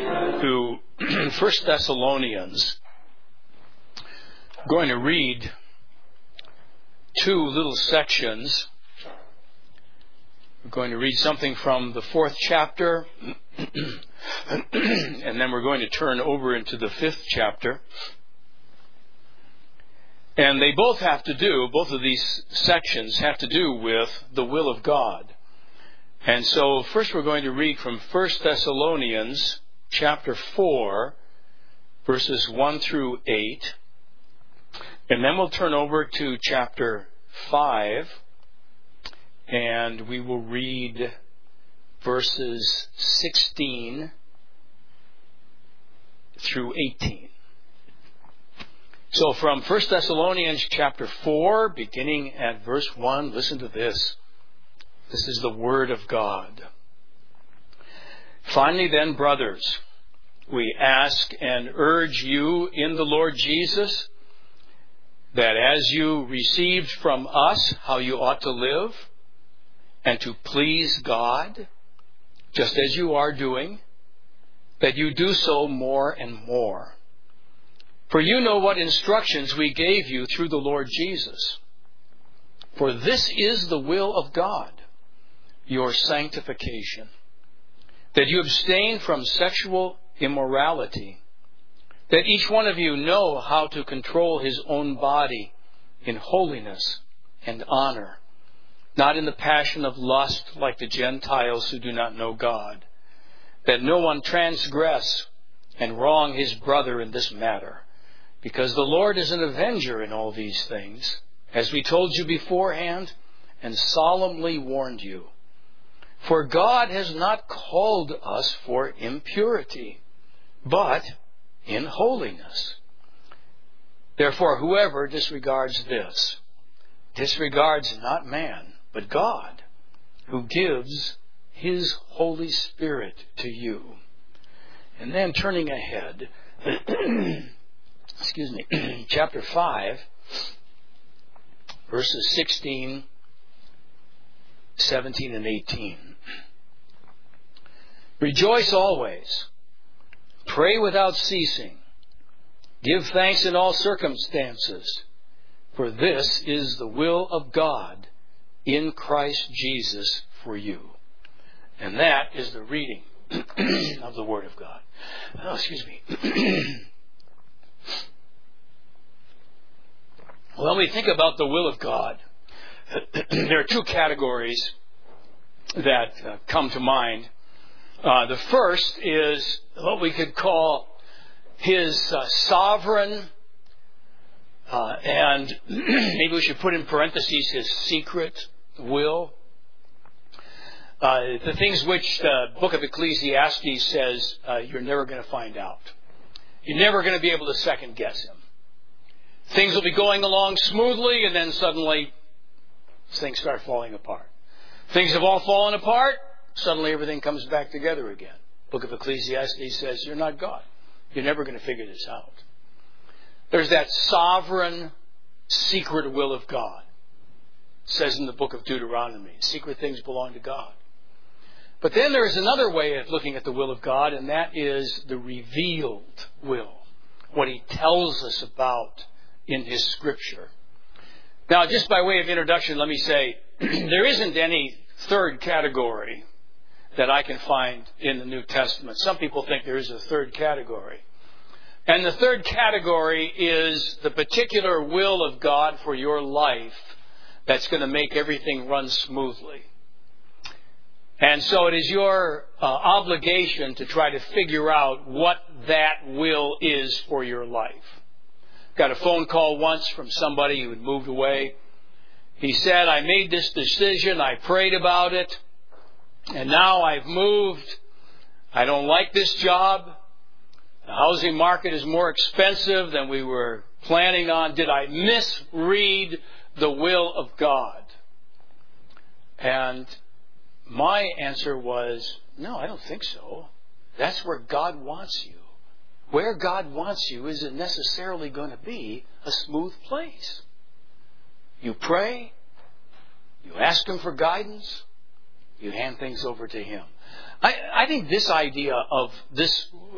to 1 Thessalonians. I'm going to read two little sections. We're going to read something from the 4th chapter, and then we're going to turn over into the 5th chapter. And they both of these sections have to do with the will of God. And so first we're going to read from 1 Thessalonians chapter 4, verses 1 through 8. And then we'll turn over to chapter 5, and we will read verses 16 through 18. So from 1 Thessalonians chapter 4, beginning at verse 1, listen to this. This is the Word of God. Finally then, brothers, we ask and urge you in the Lord Jesus that as you received from us how you ought to live and to please God, just as you are doing, that you do so more and more. For you know what instructions we gave you through the Lord Jesus. For this is the will of God, your sanctification, that you abstain from sexual immorality, that each one of you know how to control his own body in holiness and honor, not in the passion of lust like the Gentiles who do not know God, that no one transgress and wrong his brother in this matter, because the Lord is an avenger in all these things, as we told you beforehand and solemnly warned you. For God has not called us for impurity, but in holiness. Therefore, whoever disregards this, disregards not man, but God, who gives His Holy Spirit to you. And then turning ahead, chapter 5, verses 16, 17, and 18. Rejoice always. Pray without ceasing. Give thanks in all circumstances, for this is the will of God in Christ Jesus for you. And that is the reading of the Word of God. When we think about the will of God, there are two categories that come to mind. The first is what we could call His sovereign, and maybe we should put in parentheses His secret will. The things which the book of Ecclesiastes says you're never going to find out. You're never going to be able to second guess Him. Things will be going along smoothly, and then suddenly things start falling apart. Things have all fallen apart. Suddenly everything comes back together again. Book of Ecclesiastes says you're not God. You're never going to figure this out. There's that sovereign, secret will of God. It says in the book of Deuteronomy, secret things belong to God. But then there's another way of looking at the will of God, and that is the revealed will. What He tells us about in His Scripture. Now, just by way of introduction, let me say, there isn't any third category that I can find in the New Testament. Some people think there is a third category. And the third category is the particular will of God for your life that's going to make everything run smoothly. And so it is your obligation to try to figure out what that will is for your life. Got a phone call once from somebody who had moved away. He said, I made this decision, I prayed about it, and now I've moved. I don't like this job. The housing market is more expensive than we were planning on. Did I misread the will of God? And my answer was, no, I don't think so. That's where God wants you. Where God wants you isn't necessarily going to be a smooth place. You pray, you ask Him for guidance, you hand things over to Him. I think this idea of this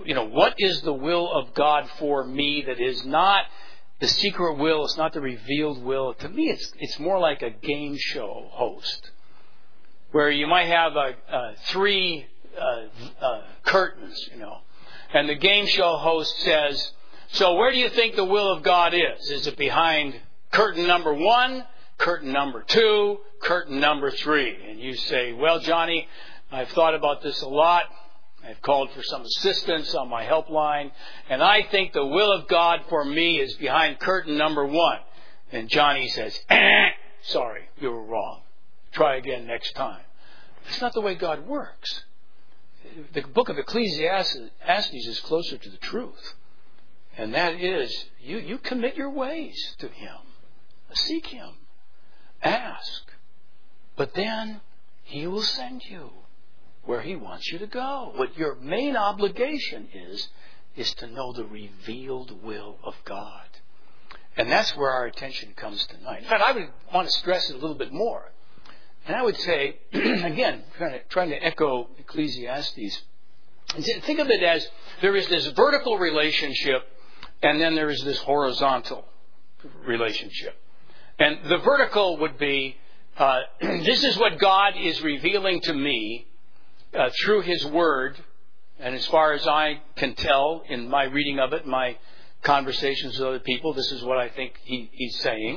what is the will of God for me that is not the secret will, it's not the revealed will. To me, it's more like a game show host, where you might have three curtains, and the game show host says, so where do you think the will of God is? Is it behind curtain number 1, curtain number 2, curtain number 3? And you say, well, Johnny, I've thought about this a lot. I've called for some assistance on my helpline, and I think the will of God for me is behind curtain number 1. And Johnny says, sorry, you were wrong. Try again next time. That's not the way God works. The book of Ecclesiastes is closer to the truth. And that is, you commit your ways to Him. Seek Him. Ask. But then He will send you where He wants you to go. What your main obligation is to know the revealed will of God. And that's where our attention comes tonight. In fact, I would want to stress it a little bit more. And I would say, again, trying to echo Ecclesiastes, think of it as there is this vertical relationship and then there is this horizontal relationship. And the vertical would be, this is what God is revealing to me through His Word. And as far as I can tell in my reading of it, my conversations with other people, this is what I think He's saying.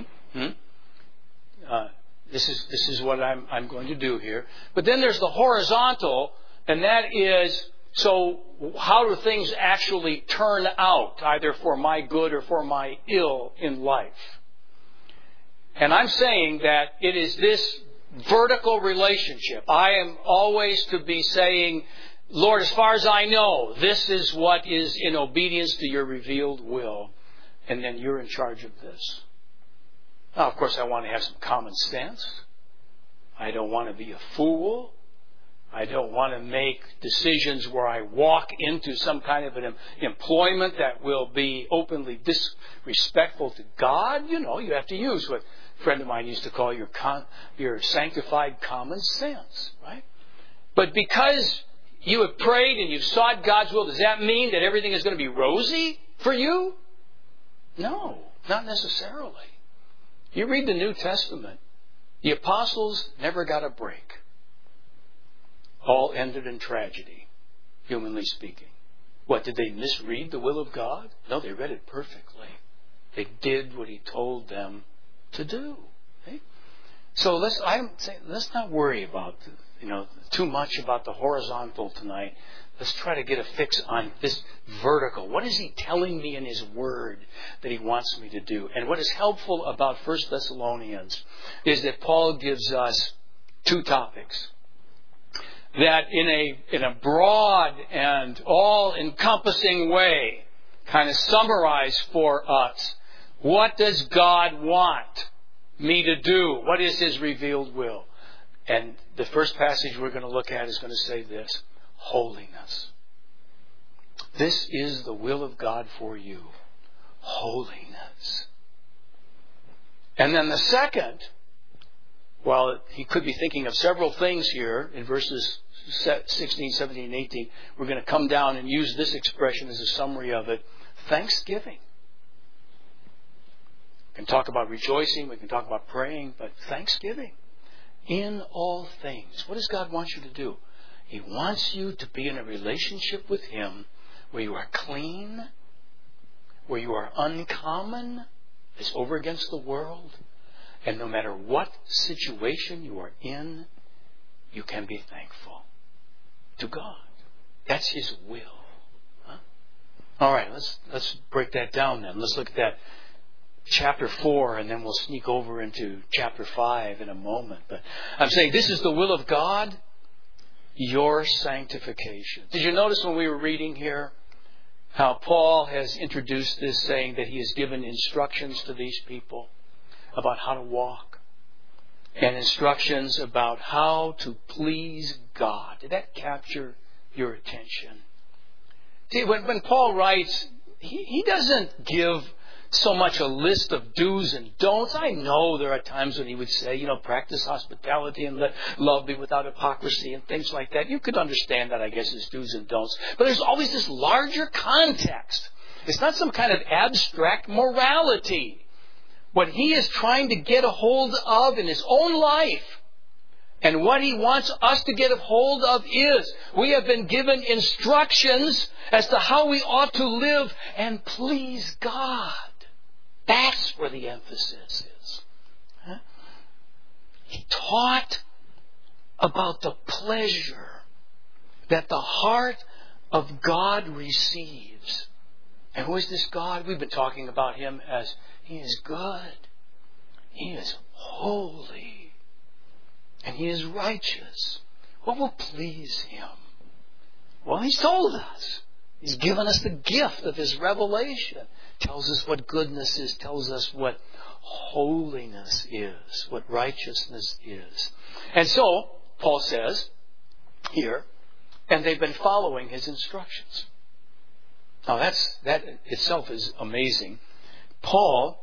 This is what I'm going to do here. But then there's the horizontal, and that is, so how do things actually turn out, either for my good or for my ill in life? And I'm saying that it is this vertical relationship. I am always to be saying, Lord, as far as I know, this is what is in obedience to your revealed will. And then you're in charge of this. Now, of course, I want to have some common sense. I don't want to be a fool. I don't want to make decisions where I walk into some kind of an employment that will be openly disrespectful to God. You have to use what a friend of mine used to call your sanctified common sense, right? But because you have prayed and you've sought God's will, does that mean that everything is going to be rosy for you? No, not necessarily. You read the New Testament, the apostles never got a break. All ended in tragedy, humanly speaking. What, did they misread the will of God? No, they read it perfectly. They did what He told them to do. Okay? So let's not worry about too much about the horizontal tonight. Let's try to get a fix on this vertical. What is He telling me in His Word that He wants me to do? And what is helpful about 1 Thessalonians is that Paul gives us 2 topics that in a broad and all-encompassing way kind of summarize for us, what does God want me to do? What is His revealed will? And the first passage we're going to look at is going to say this: holiness. This is the will of God for you. Holiness. And then the second, well, he could be thinking of several things here in verses 16, 17, and 18. We're going to come down and use this expression as a summary of it. Thanksgiving. We can talk about rejoicing. We can talk about praying. But thanksgiving. In all things. What does God want you to do? He wants you to be in a relationship with Him where you are clean, where you are uncommon, is over against the world, and no matter what situation you are in, you can be thankful to God. That's His will. Huh? All right, let's break that down then. Let's look at that chapter 4, and then we'll sneak over into chapter 5 in a moment. But I'm saying this is the will of God, your sanctification. Did you notice when we were reading here how Paul has introduced this, saying that he has given instructions to these people about how to walk and instructions about how to please God? Did that capture your attention? See, when Paul writes, he doesn't give so much a list of do's and don'ts. I know there are times when he would say, practice hospitality and let love be without hypocrisy and things like that. You could understand that, I guess, as do's and don'ts. But there's always this larger context. It's not some kind of abstract morality. What he is trying to get a hold of in his own life, and what he wants us to get a hold of, is we have been given instructions as to how we ought to live and please God. That's where the emphasis is. He taught about the pleasure that the heart of God receives. And who is this God? We've been talking about Him as He is good. He is holy. And He is righteous. What will please Him? Well, He's told us. He's given us the gift of His revelation. Tells us what goodness is. Tells us what holiness is. What righteousness is. And so, Paul says here, and they've been following His instructions. Now that itself is amazing. Paul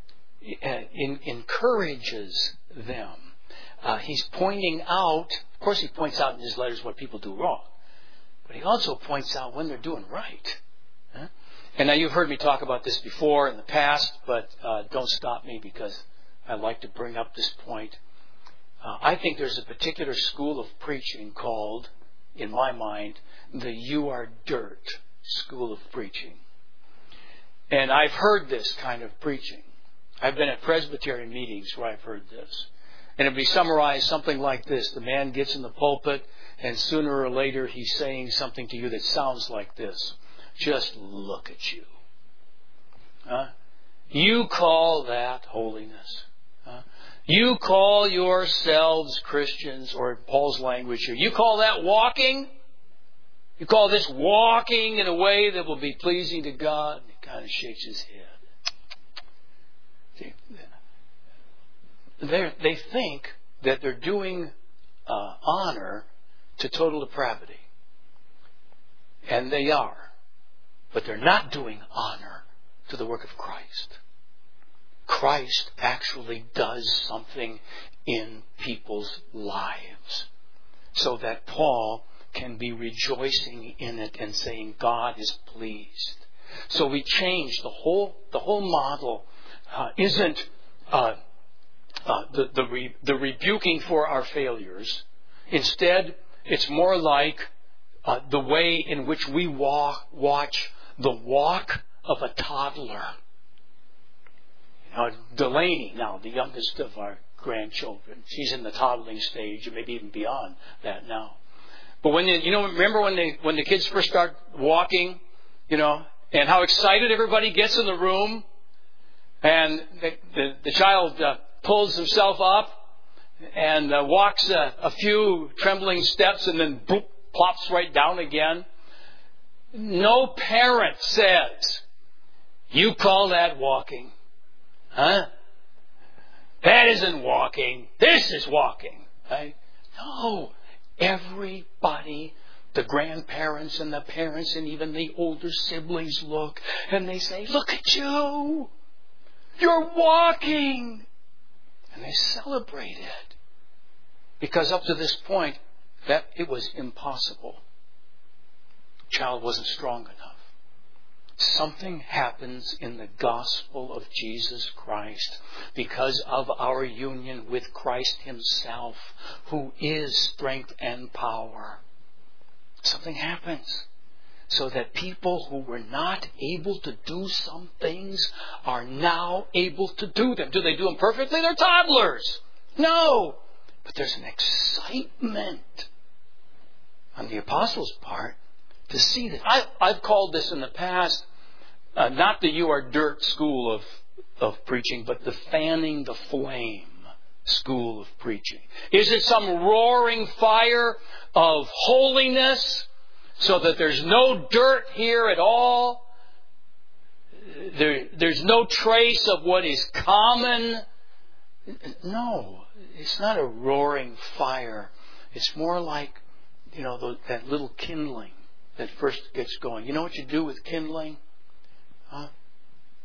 encourages them. He's pointing out, of course he points out in his letters what people do wrong. But he also points out when they're doing right. And now you've heard me talk about this before in the past, but don't stop me because I like to bring up this point. I think there's a particular school of preaching called, in my mind, the "you are dirt" school of preaching. And I've heard this kind of preaching. I've been at Presbyterian meetings where I've heard this. And it'd be summarized something like this. The man gets in the pulpit, and sooner or later he's saying something to you that sounds like this. Just look at you. You call that holiness. You call yourselves Christians, or in Paul's language here, you call that walking? You call this walking in a way that will be pleasing to God? He kind of shakes his head. They think that they're doing honor to total depravity. And they are. But they're not doing honor to the work of Christ. Christ actually does something in people's lives so that Paul can be rejoicing in it and saying God is pleased. So we change the whole model. Isn't the rebuking for our failures. Instead, it's more like the way in which we watch the walk of a toddler. Delaney, now the youngest of our grandchildren, she's in the toddling stage, and maybe even beyond that now. But remember when the kids first start walking, and how excited everybody gets in the room, and the child pulls himself up and walks a few trembling steps, and then boop, plops right down again. No parent says, "You call that walking? Huh? That isn't walking. This is walking." Right? No. Everybody, the grandparents and the parents and even the older siblings look and they say, "Look at you. You're walking." And they celebrate it. Because up to this point, that it was impossible. The child wasn't strong enough. Something happens in the gospel of Jesus Christ because of our union with Christ Himself, who is strength and power. Something happens so that people who were not able to do some things are now able to do them. Do they do them perfectly? They're toddlers. No. But there's an excitement on the apostles' part to see that. I've called this in the past, not the "you are dirt" school of preaching, but the fanning the flame school of preaching. Is it some roaring fire of holiness so that there's no dirt here at all? There's no trace of what is common? No, it's not a roaring fire. It's more like, that little kindling that first gets going. You know what you do with kindling?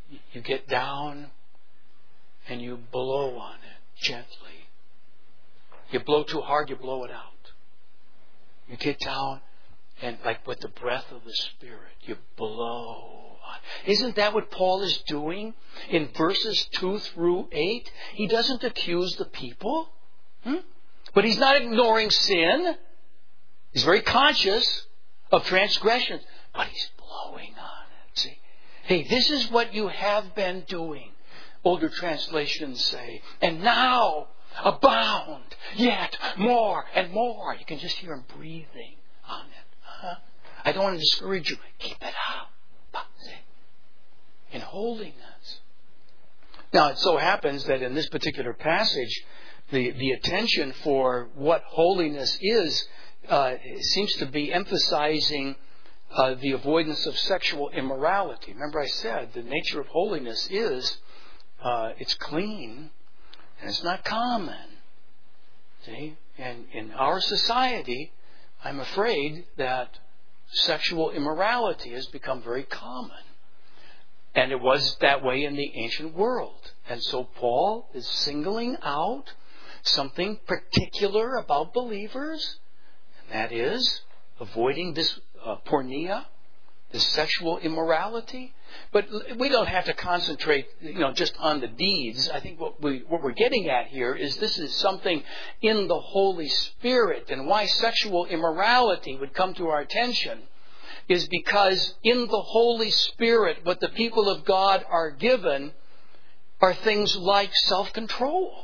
you get down and you blow on it gently. You blow too hard, you blow it out. You get down and like with the breath of the Spirit, you blow on. Isn't that what Paul is doing in verses 2 through 8? He doesn't accuse the people. But he's not ignoring sin. He's very conscious of transgressions. But he's blowing on it. See? Hey, this is what you have been doing. Older translations say, and now abound yet more and more. You can just hear him breathing on it. I don't want to discourage you. Keep it up. See? In holiness. Now, it so happens that in this particular passage, the attention for what holiness is seems to be emphasizing the avoidance of sexual immorality. Remember I said the nature of holiness is it's clean and it's not common. See? And in our society, I'm afraid that sexual immorality has become very common. And it was that way in the ancient world. And so Paul is singling out something particular about believers, and that is avoiding this porneia, this sexual immorality. But we don't have to concentrate, just on the deeds. I think what we're getting at here is this is something in the Holy Spirit, and why sexual immorality would come to our attention is because in the Holy Spirit, what the people of God are given are things like self-control.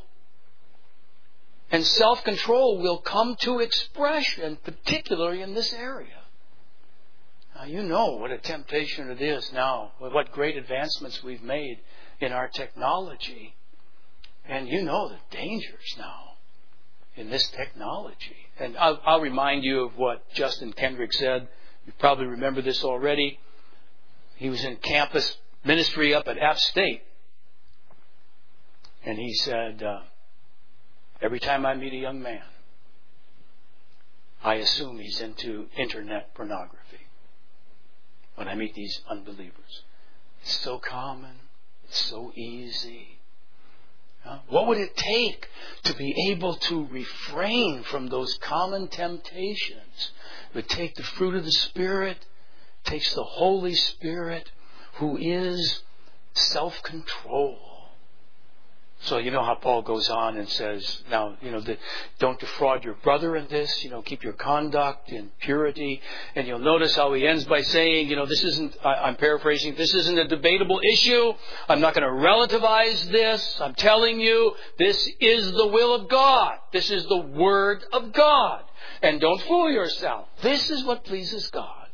And self-control will come to expression, particularly in this area. Now, you know what a temptation it is now, with what great advancements we've made in our technology. And you know the dangers now in this technology. And I'll remind you of what Justin Kendrick said. You probably remember this already. He was in campus ministry up at App State. And he said, every time I meet a young man, I assume he's into internet pornography. When I meet these unbelievers. It's so common. It's so easy. What would it take to be able to refrain from those common temptations? It would take the fruit of the Spirit, takes the Holy Spirit, who is self-control. So you know how Paul goes on and says, now, don't defraud your brother in this, keep your conduct in purity. And you'll notice how he ends by saying, this isn't, I'm paraphrasing, this isn't a debatable issue. I'm not going to relativize this. I'm telling you, this is the will of God. This is the Word of God. And don't fool yourself. This is what pleases God,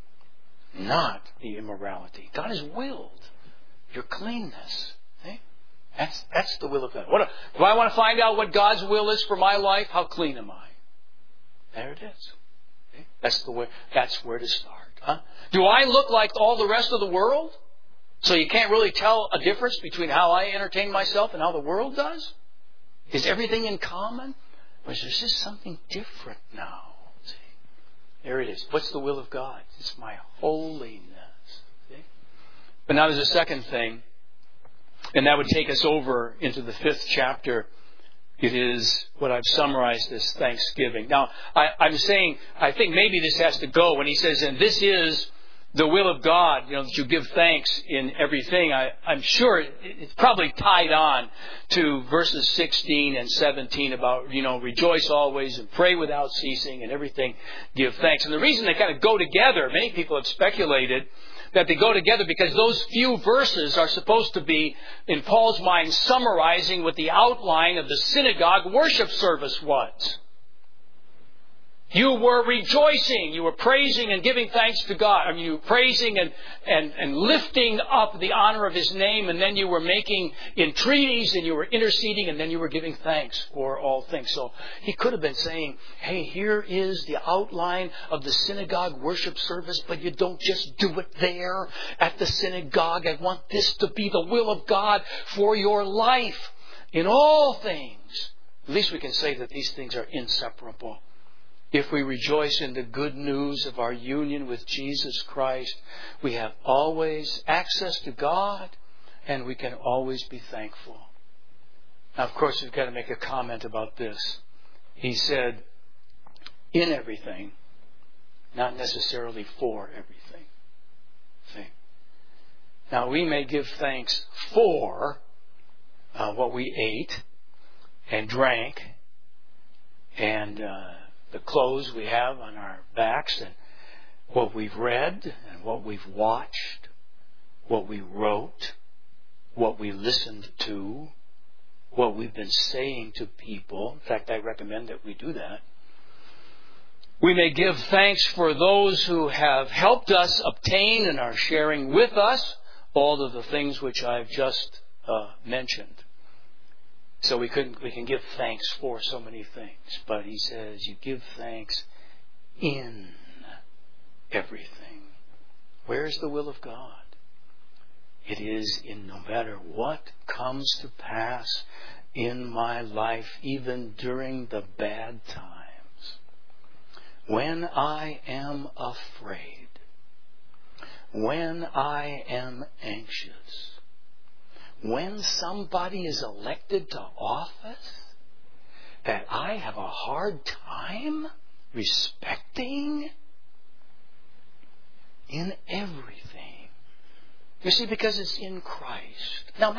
not the immorality. God has willed your cleanness. That's the will of God. Do I want to find out what God's will is for my life? How clean am I? There it is. Okay? That's where to start. Do I look like all the rest of the world? So you can't really tell a difference between how I entertain myself and how the world does? Is everything in common? Or is there just something different now? See? There it is. What's the will of God? It's my holiness. See? But now there's a second thing. And that would take us over into the 5th chapter. It is what I've summarized as thanksgiving. Now, I'm saying, I think maybe this has to go when he says, and this is the will of God, that you give thanks in everything. I'm sure it's probably tied on to verses 16 and 17 about, rejoice always and pray without ceasing and everything give thanks. And the reason they kind of go together, many people have speculated that they go together because those few verses are supposed to be, in Paul's mind, summarizing what the outline of the synagogue worship service was. You were rejoicing. You were praising and giving thanks to God. You were praising and lifting up the honor of His name. And then you were making entreaties and you were interceding and then you were giving thanks for all things. So he could have been saying, hey, here is the outline of the synagogue worship service, but you don't just do it there at the synagogue. I want this to be the will of God for your life in all things. At least we can say that these things are inseparable. If we rejoice in the good news of our union with Jesus Christ, we have always access to God. and we can always be thankful. Now, of course, we've got to make a comment about this. He said, in everything, not necessarily for everything. See? Now, we may give thanks for what we ate and drank and the clothes we have on our backs and what we've read and what we've watched, what we wrote, what we listened to, what we've been saying to people. In fact, I recommend that we do that. We may give thanks for those who have helped us obtain and are sharing with us all of the things which I've just mentioned. So we can give thanks for so many things. But he says you give thanks in everything. Where's the will of God? It is in no matter what comes to pass in my life, even during the bad times. When I am afraid, when I am anxious, when somebody is elected to office that I have a hard time respecting, in everything. You see, because it's in Christ. Now,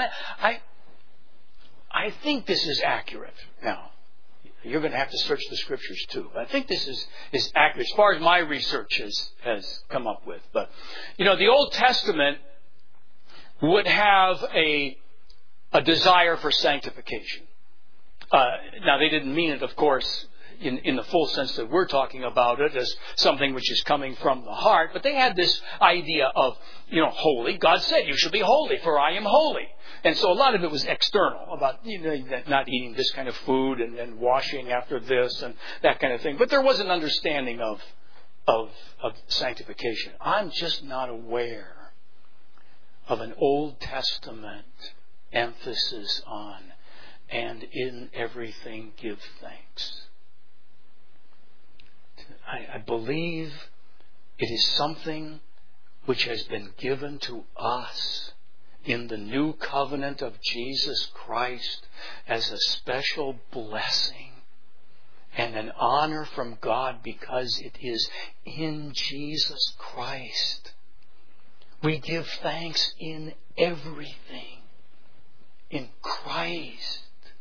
I think this is accurate. Now, you're going to have to search the Scriptures too. I think this is accurate as far as my research has come up with. But, the Old Testament would have a desire for sanctification. Now, they didn't mean it, of course, in the full sense that we're talking about it as something which is coming from the heart. But they had this idea of, holy. God said, you should be holy, for I am holy. And so a lot of it was external, about not eating this kind of food and washing after this and that kind of thing. But there was an understanding of sanctification. I'm just not aware of an Old Testament emphasis on, and in everything give thanks. I believe it is something which has been given to us in the new covenant of Jesus Christ as a special blessing and an honor from God, because it is in Jesus Christ. We give thanks in everything. In Christ.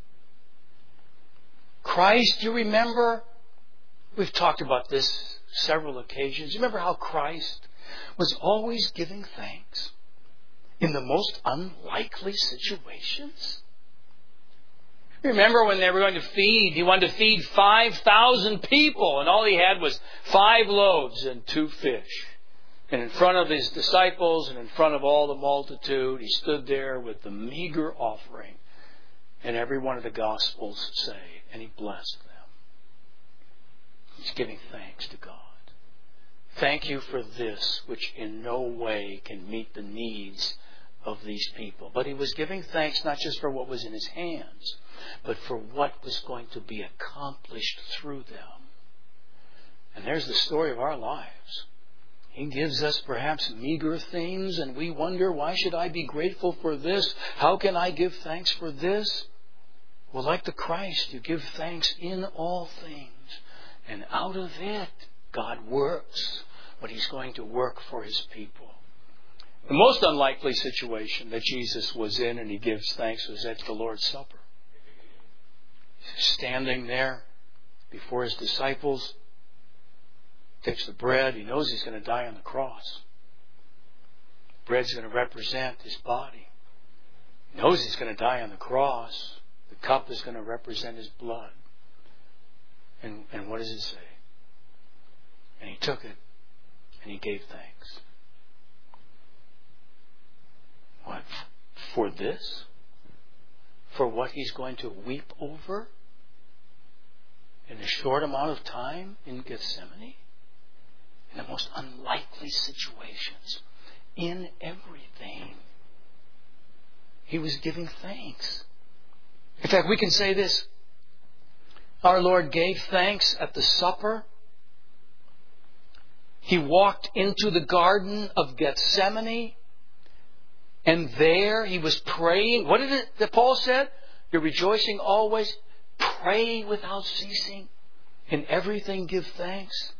Christ, you remember? We've talked about this several occasions. You remember how Christ was always giving thanks in the most unlikely situations? Remember when they were going to feed, he wanted to feed 5,000 people, and all he had was 5 loaves and 2 fish. And in front of his disciples and in front of all the multitude, he stood there with the meager offering. And every one of the Gospels say, and he blessed them. He's giving thanks to God. Thank you for this, which in no way can meet the needs of these people. But he was giving thanks not just for what was in his hands, but for what was going to be accomplished through them. And there's the story of our lives. He gives us perhaps meager things, and we wonder, why should I be grateful for this? How can I give thanks for this? Well, like the Christ, you give thanks in all things. And out of it, God works what He's going to work for His people. The most unlikely situation that Jesus was in, and He gives thanks, was at the Lord's Supper. He's standing there before His disciples, takes the bread. He knows He's going to die on the cross. The bread's going to represent His body. He knows He's going to die on the cross. The cup is going to represent His blood. And what does it say? And He took it and He gave thanks. What? For this? For what He's going to weep over in a short amount of time in Gethsemane? In the most unlikely situations. In everything. He was giving thanks. In fact, we can say this. Our Lord gave thanks at the supper. He walked into the Garden of Gethsemane. And there he was praying. What did it that Paul said? You're rejoicing always. Pray without ceasing. In everything give thanks.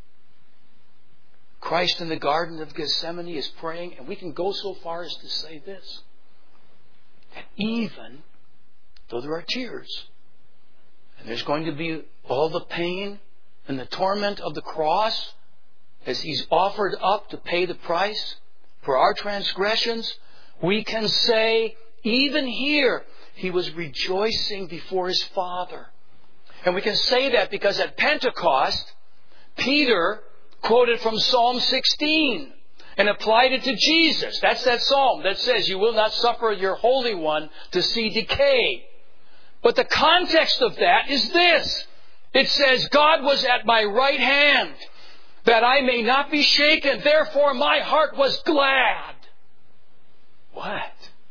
Christ in the Garden of Gethsemane is praying, and we can go so far as to say this, that even though there are tears, and there's going to be all the pain and the torment of the cross as He's offered up to pay the price for our transgressions, we can say, even here, He was rejoicing before His Father. And we can say that because at Pentecost, Peter quoted from Psalm 16 and applied it to Jesus. That's that psalm that says, you will not suffer your Holy One to see decay. But the context of that is this. It says, God was at my right hand, that I may not be shaken. Therefore my heart was glad. What?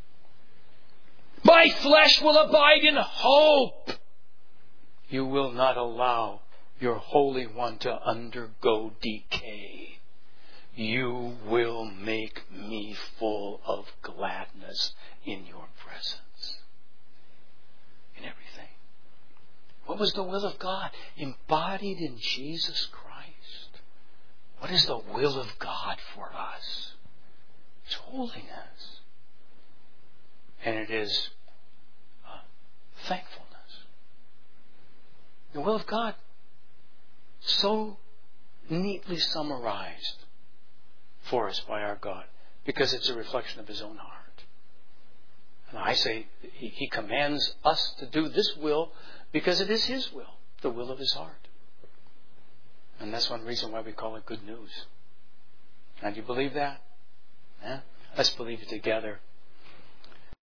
My flesh will abide in hope. You will not allow your Holy One to undergo decay. You will make me full of gladness in your presence. In everything. What was the will of God? Embodied in Jesus Christ. What is the will of God for us? It's holiness. And it is thankfulness. The will of God, so neatly summarized for us by our God, because it's a reflection of His own heart. And I say He commands us to do this will because it is His will, the will of His heart. And that's one reason why we call it good news. And do you believe that? Yeah? Let's believe it together.